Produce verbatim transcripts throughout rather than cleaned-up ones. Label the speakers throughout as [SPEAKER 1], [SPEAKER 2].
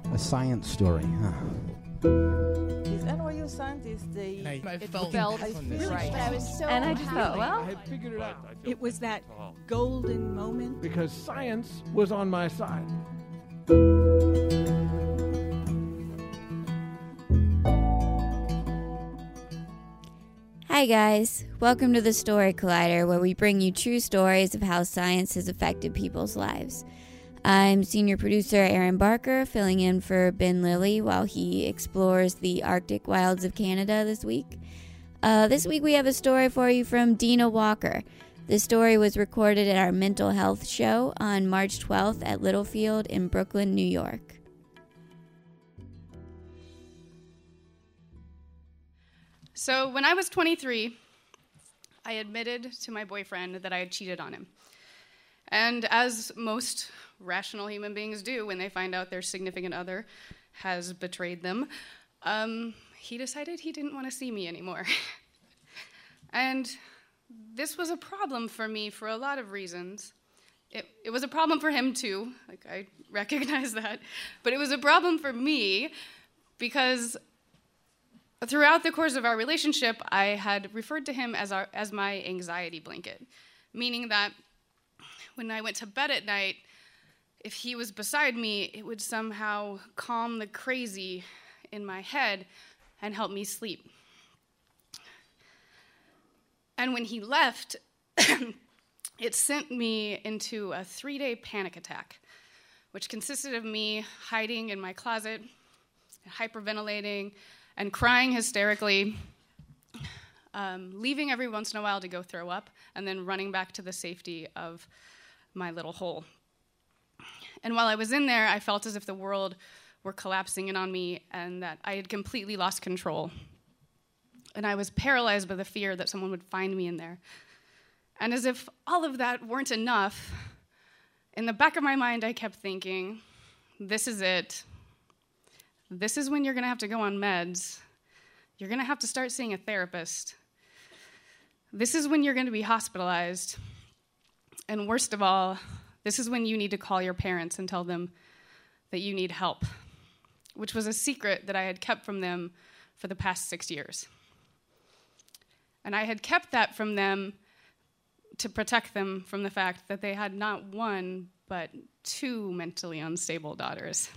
[SPEAKER 1] A science story, huh?
[SPEAKER 2] These N Y U scientists, they
[SPEAKER 3] I, I
[SPEAKER 2] it
[SPEAKER 3] felt,
[SPEAKER 2] felt
[SPEAKER 3] I
[SPEAKER 2] really
[SPEAKER 3] right.
[SPEAKER 2] But I was
[SPEAKER 4] so and I just thought, well,
[SPEAKER 3] I had figured it out.
[SPEAKER 5] It was that golden moment.
[SPEAKER 3] Because science was on my side.
[SPEAKER 4] Hi guys, welcome to the Story Collider, where we bring you true stories of how science has affected people's lives. I'm senior producer Aaron Barker, filling in for Ben Lilly while he explores the Arctic wilds of Canada this week. Uh, this week we have a story for you from Dina Walker. This story was recorded at our mental health show on March twelfth at Littlefield in Brooklyn, New York.
[SPEAKER 6] So when I was twenty-three, I admitted to my boyfriend that I had cheated on him. And as most rational human beings do when they find out their significant other has betrayed them, um, he decided he didn't want to see me anymore. And this was a problem for me for a lot of reasons. It, it was a problem for him too, like I recognize that, but it was a problem for me because throughout the course of our relationship, I had referred to him as, our, as my anxiety blanket, meaning that when I went to bed at night, if he was beside me, it would somehow calm the crazy in my head and help me sleep. And when he left, it sent me into a three-day panic attack, which consisted of me hiding in my closet, hyperventilating, and crying hysterically, um, leaving every once in a while to go throw up, and then running back to the safety of my little hole. And while I was in there, I felt as if the world were collapsing in on me and that I had completely lost control. And I was paralyzed by the fear that someone would find me in there. And as if all of that weren't enough, in the back of my mind, I kept thinking, this is it. This is when you're going to have to go on meds. You're going to have to start seeing a therapist. This is when you're going to be hospitalized. And worst of all, this is when you need to call your parents and tell them that you need help, which was a secret that I had kept from them for the past six years. And I had kept that from them to protect them from the fact that they had not one, but two mentally unstable daughters.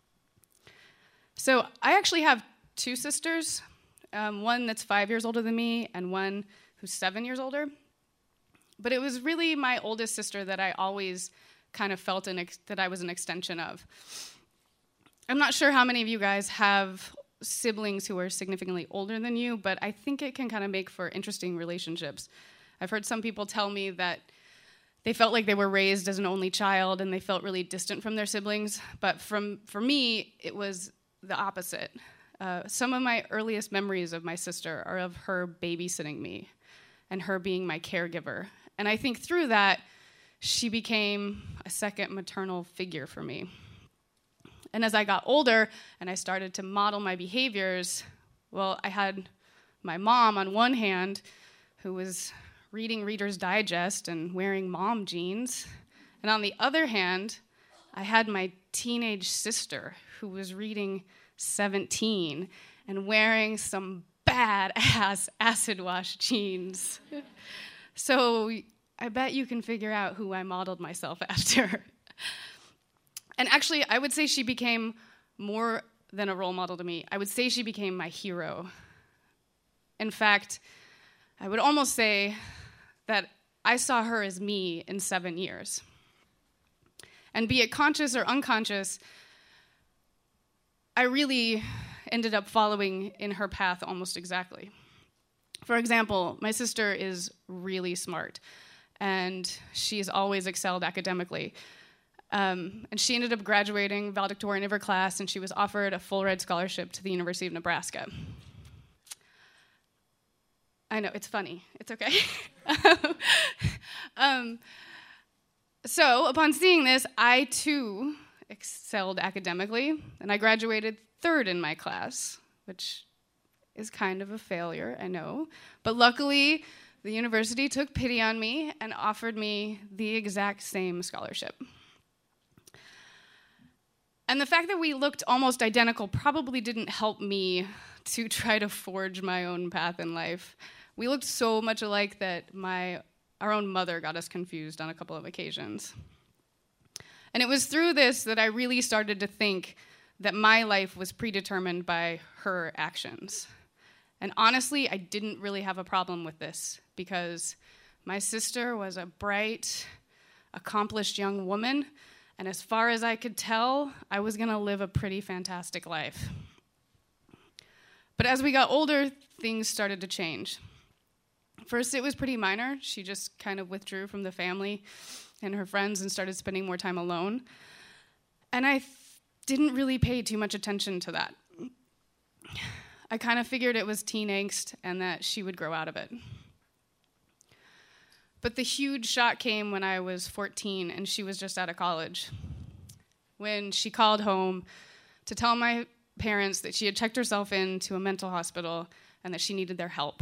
[SPEAKER 6] So I actually have two sisters, um, one that's five years older than me and one who's seven years older. But it was really my oldest sister that I always kind of felt an ex- that I was an extension of. I'm not sure how many of you guys have siblings who are significantly older than you, but I think it can kind of make for interesting relationships. I've heard some people tell me that they felt like they were raised as an only child and they felt really distant from their siblings, but from for me, it was the opposite. Uh, some of my earliest memories of my sister are of her babysitting me and her being my caregiver. And I think through that, she became a second maternal figure for me. And as I got older and I started to model my behaviors, well, I had my mom on one hand, who was reading Reader's Digest and wearing mom jeans. And on the other hand, I had my teenage sister who was reading seventeen and wearing some badass acid wash jeans. So I bet you can figure out who I modeled myself after. And actually, I would say she became more than a role model to me. I would say she became my hero. In fact, I would almost say that I saw her as me in seven years. And be it conscious or unconscious, I really ended up following in her path almost exactly. For example, my sister is really smart, and she's always excelled academically. Um, and she ended up graduating valedictorian of her class, and she was offered a full-ride scholarship to the University of Nebraska. I know, it's funny. It's okay. um, so upon seeing this, I too excelled academically, and I graduated third in my class, which is kind of a failure, I know. But luckily, the university took pity on me and offered me the exact same scholarship. And the fact that we looked almost identical probably didn't help me to try to forge my own path in life. We looked so much alike that my our own mother got us confused on a couple of occasions. And it was through this that I really started to think that my life was predetermined by her actions. And honestly, I didn't really have a problem with this because my sister was a bright, accomplished young woman, and as far as I could tell, I was gonna live a pretty fantastic life. But as we got older, things started to change. First, it was pretty minor. She just kind of withdrew from the family and her friends and started spending more time alone. And I th- didn't really pay too much attention to that. I kind of figured it was teen angst and that she would grow out of it. But the huge shock came when I was fourteen and she was just out of college. When she called home to tell my parents that she had checked herself into a mental hospital and that she needed their help.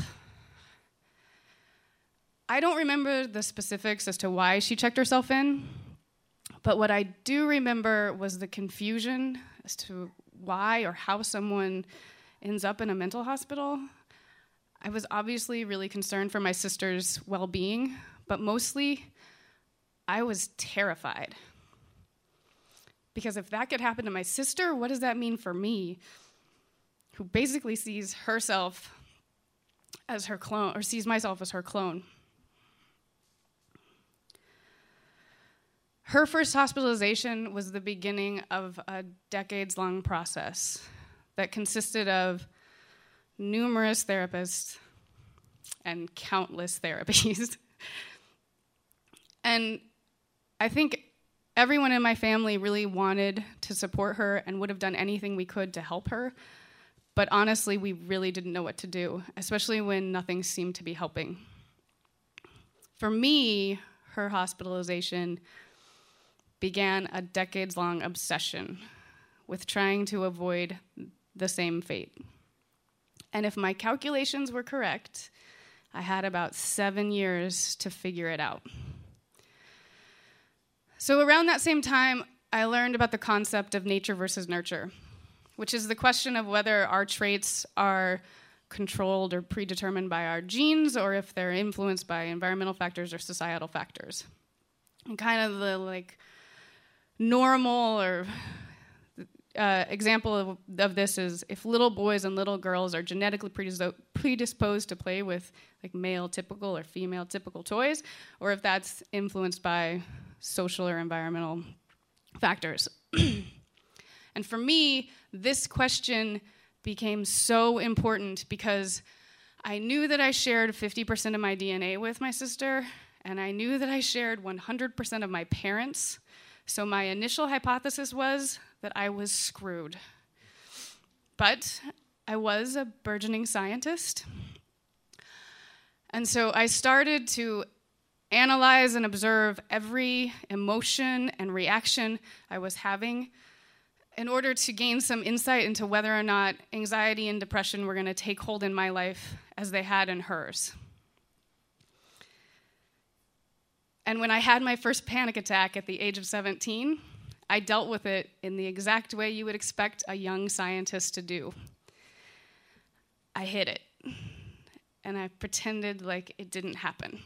[SPEAKER 6] I don't remember the specifics as to why she checked herself in, but what I do remember was the confusion as to why or how someone ends up in a mental hospital. I was obviously really concerned for my sister's well-being, but mostly I was terrified. Because if that could happen to my sister, what does that mean for me, who basically sees herself as her clone, or sees myself as her clone? Her first hospitalization was the beginning of a decades-long process that consisted of numerous therapists and countless therapies. And I think everyone in my family really wanted to support her and would have done anything we could to help her. But honestly, we really didn't know what to do, especially when nothing seemed to be helping. For me, her hospitalization began a decades-long obsession with trying to avoid the same fate. And if my calculations were correct, I had about seven years to figure it out. So around that same time, I learned about the concept of nature versus nurture, which is the question of whether our traits are controlled or predetermined by our genes or if they're influenced by environmental factors or societal factors. And kind of the like normal or uh, example of, of this is if little boys and little girls are genetically predispo- predisposed to play with like male typical or female typical toys, or if that's influenced by social or environmental factors. And for me, this question became so important because I knew that I shared fifty percent of my D N A with my sister, and I knew that I shared one hundred percent of my parents. So my initial hypothesis was that I was screwed. But I was a burgeoning scientist. And so I started to analyze and observe every emotion and reaction I was having in order to gain some insight into whether or not anxiety and depression were going to take hold in my life as they had in hers. And when I had my first panic attack at the age of seventeen, I dealt with it in the exact way you would expect a young scientist to do. I hid it, and I pretended like it didn't happen.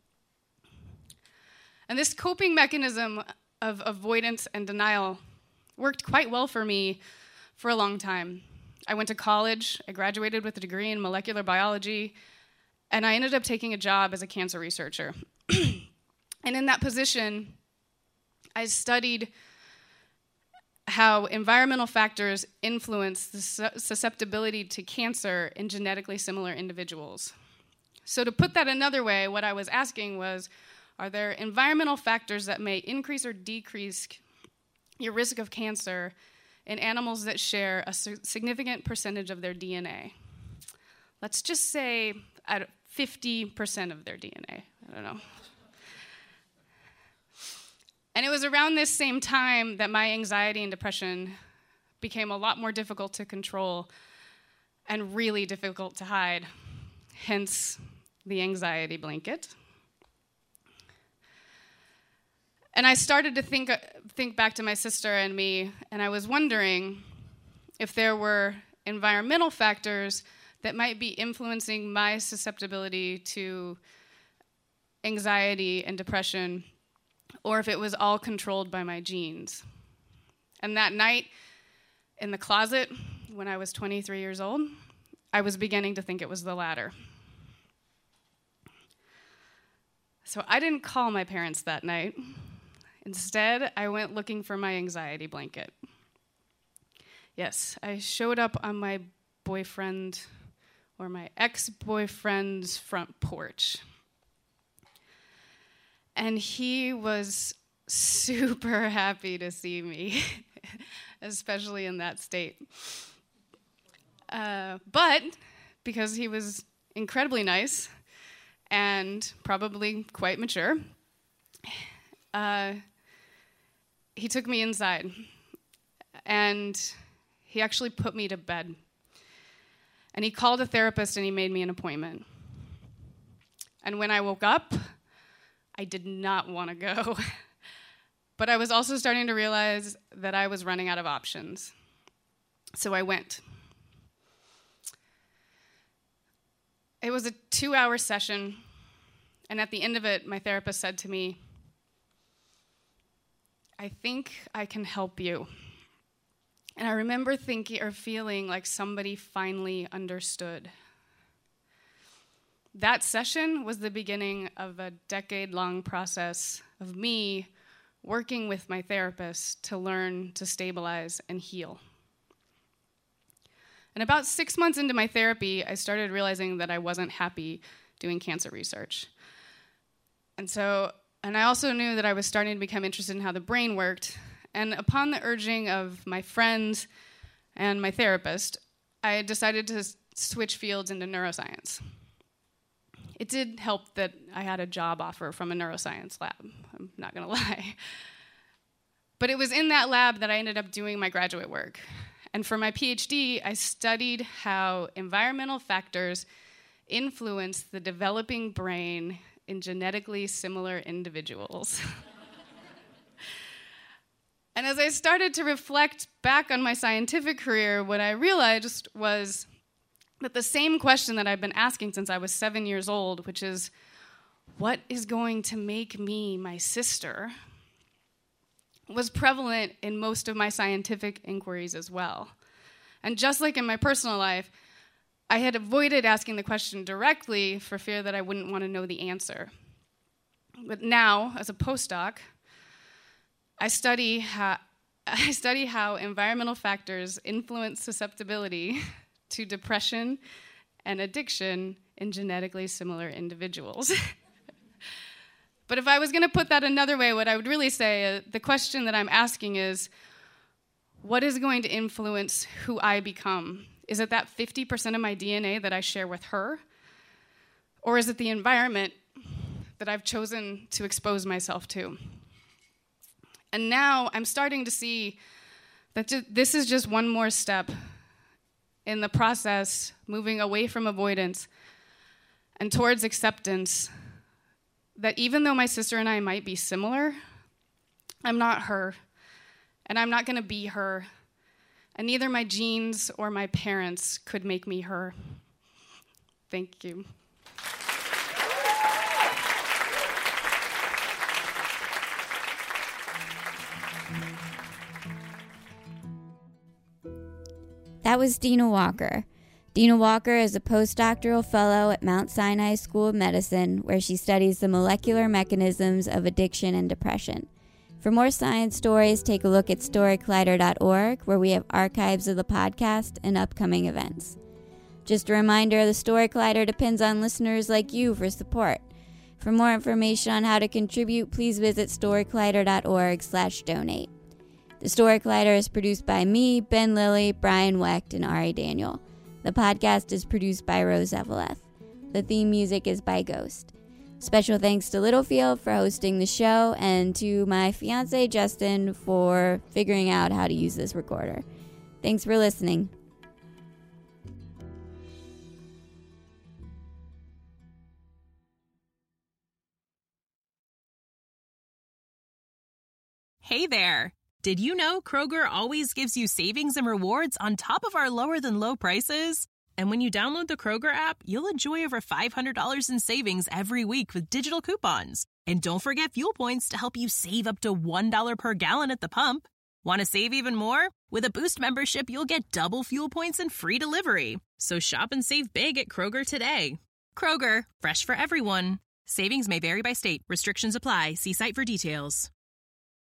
[SPEAKER 6] And this coping mechanism of avoidance and denial worked quite well for me for a long time. I went to college, I graduated with a degree in molecular biology, and I ended up taking a job as a cancer researcher. And in that position, I studied how environmental factors influence the susceptibility to cancer in genetically similar individuals. So to put that another way, what I was asking was, are there environmental factors that may increase or decrease your risk of cancer in animals that share a significant percentage of their D N A? Let's just say at fifty percent of their D N A. I don't know. And it was around this same time that my anxiety and depression became a lot more difficult to control and really difficult to hide, hence the anxiety blanket. And I started to think, uh, think back to my sister and me, and I was wondering if there were environmental factors that might be influencing my susceptibility to anxiety and depression, or if it was all controlled by my genes. And that night in the closet, when I was twenty-three years old, I was beginning to think it was the latter. So I didn't call my parents that night. Instead, I went looking for my anxiety blanket. Yes, I showed up on my boyfriend or my ex-boyfriend's front porch. And he was super happy to see me, especially in that state. Uh, but because he was incredibly nice and probably quite mature, uh, he took me inside, and he actually put me to bed. And he called a therapist, and he made me an appointment. And when I woke up, I did not want to go. But I was also starting to realize that I was running out of options. So I went. It was a two-hour session, and at the end of it, my therapist said to me, "I think I can help you." And I remember thinking or feeling like somebody finally understood. That session was the beginning of a decade-long process of me working with my therapist to learn to stabilize and heal. And about six months into my therapy, I started realizing that I wasn't happy doing cancer research. And so, and I also knew that I was starting to become interested in how the brain worked. And upon the urging of my friends and my therapist, I decided to switch fields into neuroscience. It did help that I had a job offer from a neuroscience lab, I'm not gonna lie. But it was in that lab that I ended up doing my graduate work. And for my PhD, I studied how environmental factors influence the developing brain in genetically similar individuals. And as I started to reflect back on my scientific career, what I realized was that the same question that I've been asking since I was seven years old, which is, what is going to make me my sister, was prevalent in most of my scientific inquiries as well. And just like in my personal life, I had avoided asking the question directly for fear that I wouldn't want to know the answer. But now, as a postdoc, I study how, I study how environmental factors influence susceptibility to depression and addiction in genetically similar individuals. But if I was going to put that another way, what I would really say, uh, the question that I'm asking is, what is going to influence who I become? Is it that fifty percent of my D N A that I share with her? Or is it the environment that I've chosen to expose myself to? And now I'm starting to see that ju- this is just one more step in the process, moving away from avoidance and towards acceptance, that even though my sister and I might be similar, I'm not her, and I'm not going to be her, and neither my genes or my parents could make me her. Thank you.
[SPEAKER 4] That was Dina Walker. Dina Walker is a postdoctoral fellow at Mount Sinai School of Medicine, where she studies the molecular mechanisms of addiction and depression. For more science stories, take a look at story collider dot org, where we have archives of the podcast and upcoming events. Just a reminder, the Story Collider depends on listeners like you for support. For more information on how to contribute, please visit story collider dot org slash donate. The Story Collider is produced by me, Ben Lilly, Brian Wecht, and Ari Daniel. The podcast is produced by Rose Eveleth. The theme music is by Ghost. Special thanks to Littlefield for hosting the show, and to my fiance Justin for figuring out how to use this recorder. Thanks for listening.
[SPEAKER 1] Hey there! Did you know Kroger always gives you savings and rewards on top of our lower-than-low prices? And when you download the Kroger app, you'll enjoy over five hundred dollars in savings every week with digital coupons. And don't forget fuel points to help you save up to one dollar per gallon at the pump. Want to save even more? With a Boost membership, you'll get double fuel points and free delivery. So shop and save big at Kroger today. Kroger, fresh for everyone. Savings may vary by state. Restrictions apply. See site for details.